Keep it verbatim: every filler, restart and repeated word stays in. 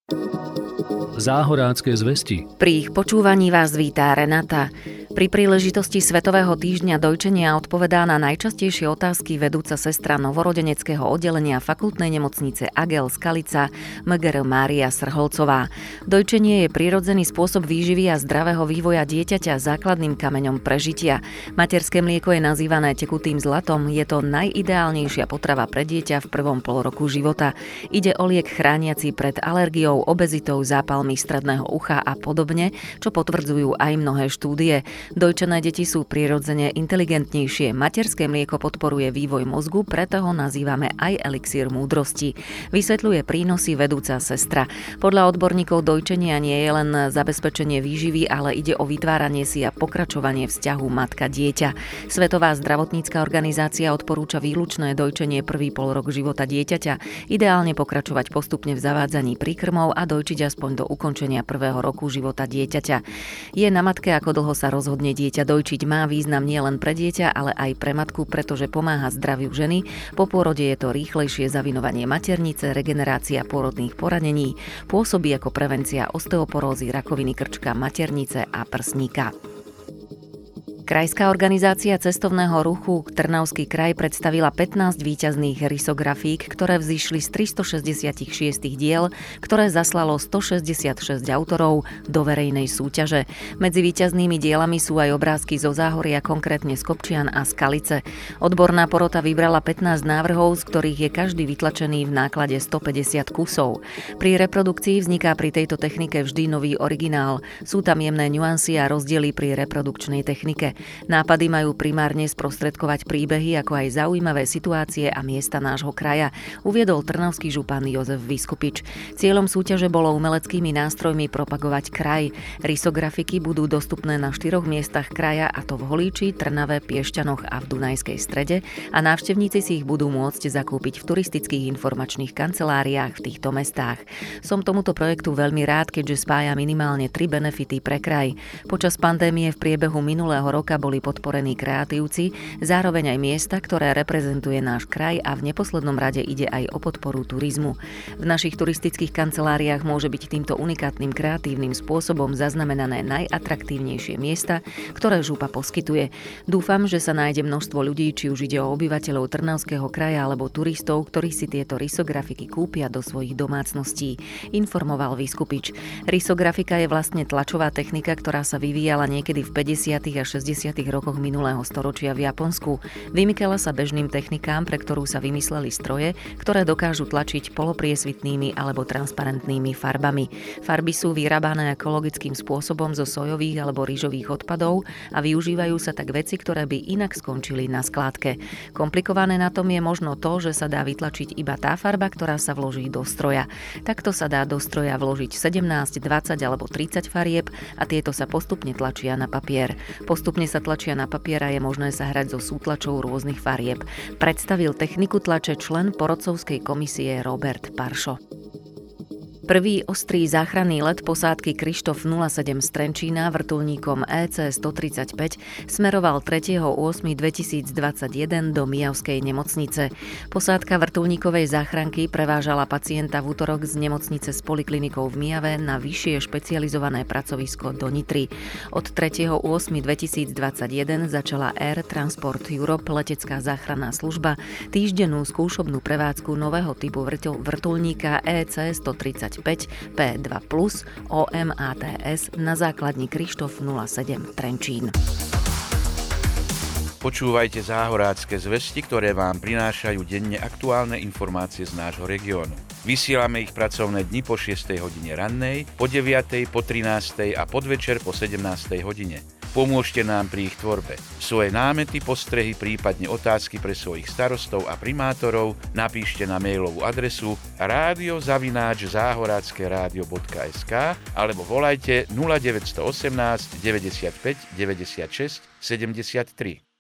Záhorácké zvesti. Pri ich počúvaní vás vítá Renata. Pri príležitosti Svetového týždňa dojčenia odpovedá na najčastejšie otázky vedúca sestra novorodeneckého oddelenia fakultnej nemocnice Agel Skalica em gé er Mária Srholcová. Dojčenie je prirodzený spôsob výživy a zdravého vývoja dieťaťa základným kameňom prežitia. Materské mlieko je nazývané tekutým zlatom, je to najideálnejšia potrava pre dieťa v prvom polroku života. Ide o liek chrániaci pred alergiou, obezitou, zápalmi stredného ucha a podobne, čo potvrdzujú aj mnohé štúdie. Dojčené deti sú prirodzene inteligentnejšie. Materské mlieko podporuje vývoj mozgu, preto ho nazývame aj elixír múdrosti. Vysvetľuje prínosy vedúca sestra. Podľa odborníkov dojčenia nie je len zabezpečenie výživy, ale ide o vytváranie si a pokračovanie vzťahu matka-dieťa. Svetová zdravotnícka organizácia odporúča výlučné dojčenie prvý polrok života dieťaťa, ideálne pokračovať postupne v zavádzaní príkrmov a dojčiť aspoň do ukončenia prvého roku života dieťaťa. Je na matke, ako dlho sa rozhodne dieťa dojčiť. Má význam nielen pre dieťa, ale aj pre matku, pretože pomáha zdraviu ženy. Po pôrode je to rýchlejšie zavinovanie maternice, regenerácia pôrodných poranení, pôsobí ako prevencia osteoporózy, rakoviny krčka, maternice a prsníka. Krajská organizácia cestovného ruchu Trnavský kraj predstavila pätnásť víťazných rysografík, ktoré vzišli z tristošesťdesiatšesť diel, ktoré zaslalo stošesťdesiatšesť autorov do verejnej súťaže. Medzi víťaznými dielami sú aj obrázky zo Záhoria, konkrétne z Kopčian a Skalice. Odborná porota vybrala pätnásť návrhov, z ktorých je každý vytlačený v náklade stopäťdesiat kusov. Pri reprodukcii vzniká pri tejto technike vždy nový originál. Sú tam jemné nuancy a rozdiely pri reprodukčnej technike. Nápady majú primárne sprostredkovať príbehy, ako aj zaujímavé situácie a miesta nášho kraja, uviedol trnavský župan Jozef Vyskupič. Cieľom súťaže bolo umeleckými nástrojmi propagovať kraj. Rysografiky budú dostupné na štyroch miestach kraja, a to v Holíči, Trnave, Piešťanoch a v Dunajskej Strede, a návštevníci si ich budú môcť zakúpiť v turistických informačných kanceláriách v týchto mestách. Som tomuto projektu veľmi rád, keďže spája minimálne tri benefity pre kraj. Počas pandémie v priebehu minulého roka boli podporení kreatívci, zároveň aj miesta, ktoré reprezentuje náš kraj, a v neposlednom rade ide aj o podporu turizmu. V našich turistických kanceláriách môže byť týmto unikátnym kreatívnym spôsobom zaznamenané najatraktívnejšie miesta, ktoré župa poskytuje. Dúfam, že sa nájde množstvo ľudí, či už ide o obyvateľov Trnavského kraja alebo turistov, ktorí si tieto rysografiky kúpia do svojich domácností, informoval Vyskupič. Rysografika je vlastne tlačová technika, ktorá sa vyvíjala niekedy v päťdesiatych a šesťdesiatych rokoch minulého storočia v Japonsku. Vymykala sa bežným technikám, pre ktorú sa vymysleli stroje, ktoré dokážu tlačiť polopriesvitnými alebo transparentnými farbami. Farby sú vyrábané ekologickým spôsobom zo sojových alebo rýžových odpadov a využívajú sa tak veci, ktoré by inak skončili na skládke. Komplikované na tom je možno to, že sa dá vytlačiť iba tá farba, ktorá sa vloží do stroja. Takto sa dá do stroja vložiť sedemnásť, dvadsať alebo tridsať farieb a tieto sa postupne tlačia na papier. Postupne sa tlačia na papier a je možné sa hrať so sútlačou rôznych farieb. Predstavil techniku tlače člen porodcovskej komisie Robert Paršo. Prvý ostrý záchranný let posádky Krištof nula sedem z Trenčína vrtuľníkom é cé stotridsaťpäť smeroval tretieho ôsmeho dvetisícdvadsaťjeden do Mijavskej nemocnice. Posádka vrtuľníkovej záchranky prevážala pacienta v utorok z nemocnice s poliklinikou v Mijave na vyššie špecializované pracovisko do Nitry. Od tretieho ôsmeho dvetisícdvadsaťjeden začala Air Transport Europe letecká záchranná služba týždennú skúšobnú prevádzku nového typu vrtuľníka é cé stotridsaťpäť pé dva plus ó em á té es na základni Krištof nula sedem Trenčín. Počúvajte záhorácké zvesti, ktoré vám prinášajú denne aktuálne informácie z nášho regiónu. Vysielame ich pracovné dni po šiestej hodine rannej, po deviatej, po trinástej a podvečer po sedemnástej hodine. Pomôžte nám pri ich tvorbe. Svoje námety, postrehy, prípadne otázky pre svojich starostov a primátorov napíšte na mailovú adresu rádio zavináč záhoracké rádio bodka es ká alebo volajte nula deväť jedna osem deväťdesiatpäť deväťdesiatšesť sedemdesiattri.